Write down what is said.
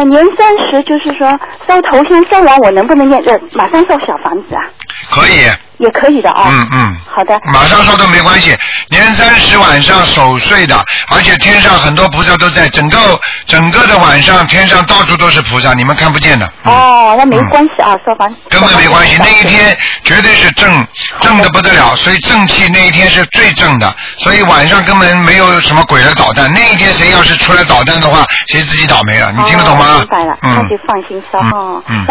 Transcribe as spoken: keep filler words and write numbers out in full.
年三十就是说烧头香烧完，我能不能念呃马上烧小房子啊？ 可以。 也可以的啊。 嗯嗯。 好的。 马上烧都没关系。年三十晚上守岁的，而且天上很多菩萨都在，整个整个的晚上天上到处都是菩萨，你们看不见的。 嗯、哦，那没关系啊，烧房。 根本没关系，那一天绝对是正正的不得了，所以正气那一天是最正的，所以晚上根本没有什么鬼来捣蛋。那一天谁要是出来捣蛋的话，谁自己倒霉了，你听得懂吗？ 哦、明白了，嗯、那就放心烧。嗯。嗯